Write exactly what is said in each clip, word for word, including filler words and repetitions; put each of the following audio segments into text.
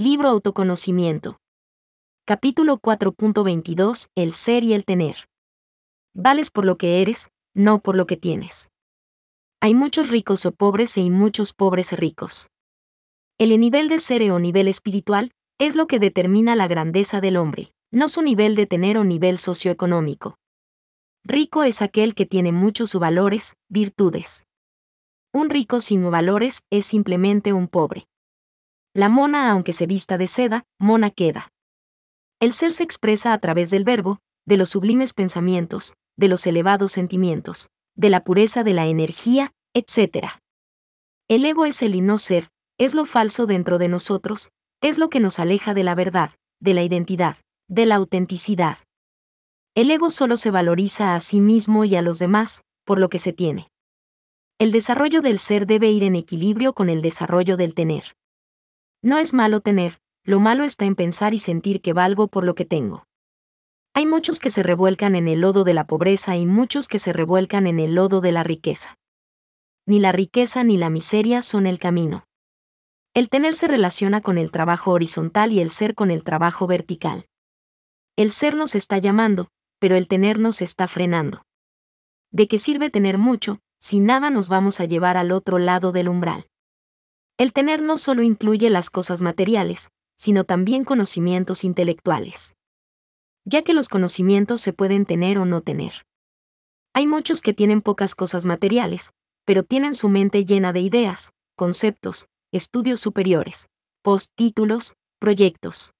Libro Autoconocimiento. Capítulo cuatro punto veintidós. El ser y el tener. Vales por lo que eres, no por lo que tienes. Hay muchos ricos o pobres y muchos pobres y ricos. El nivel de ser o nivel espiritual es lo que determina la grandeza del hombre, no su nivel de tener o nivel socioeconómico. Rico es aquel que tiene muchos valores, virtudes. Un rico sin valores es simplemente un pobre. La mona, aunque se vista de seda, mona queda. El ser se expresa a través del verbo, de los sublimes pensamientos, de los elevados sentimientos, de la pureza de la energía, etcétera. El ego es el y no ser, es lo falso dentro de nosotros, es lo que nos aleja de la verdad, de la identidad, de la autenticidad. El ego solo se valoriza a sí mismo y a los demás, por lo que se tiene. El desarrollo del ser debe ir en equilibrio con el desarrollo del tener. No es malo tener, lo malo está en pensar y sentir que valgo por lo que tengo. Hay muchos que se revuelcan en el lodo de la pobreza y muchos que se revuelcan en el lodo de la riqueza. Ni la riqueza ni la miseria son el camino. El tener se relaciona con el trabajo horizontal y el ser con el trabajo vertical. El ser nos está llamando, pero el tener nos está frenando. ¿De qué sirve tener mucho, si nada nos vamos a llevar al otro lado del umbral? El tener no solo incluye las cosas materiales, sino también conocimientos intelectuales. Ya que los conocimientos se pueden tener o no tener. Hay muchos que tienen pocas cosas materiales, pero tienen su mente llena de ideas, conceptos, estudios superiores, postítulos, proyectos.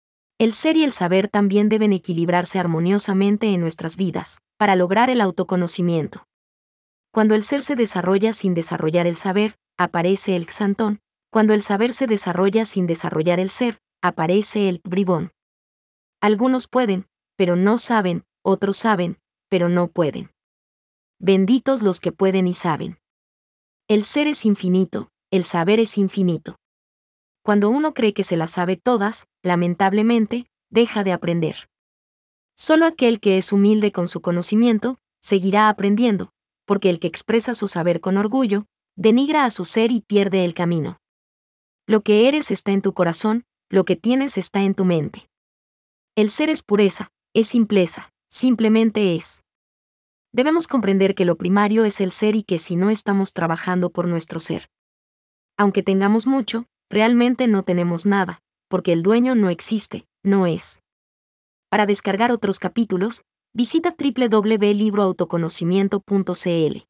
El ser y el saber también deben equilibrarse armoniosamente en nuestras vidas, para lograr el autoconocimiento. Cuando el ser se desarrolla sin desarrollar el saber, aparece el xantón. Cuando el saber se desarrolla sin desarrollar el ser, aparece el bribón. Algunos pueden, pero no saben, otros saben, pero no pueden. Benditos los que pueden y saben. El ser es infinito, el saber es infinito. Cuando uno cree que se las sabe todas, lamentablemente, deja de aprender. Solo aquel que es humilde con su conocimiento, seguirá aprendiendo, porque el que expresa su saber con orgullo, denigra a su ser y pierde el camino. Lo que eres está en tu corazón, lo que tienes está en tu mente. El ser es pureza, es simpleza, simplemente es. Debemos comprender que lo primario es el ser y que si no estamos trabajando por nuestro ser. Aunque tengamos mucho, realmente no tenemos nada, porque el dueño no existe, no es. Para descargar otros capítulos, visita doble u doble u doble u punto libro autoconocimiento punto c l.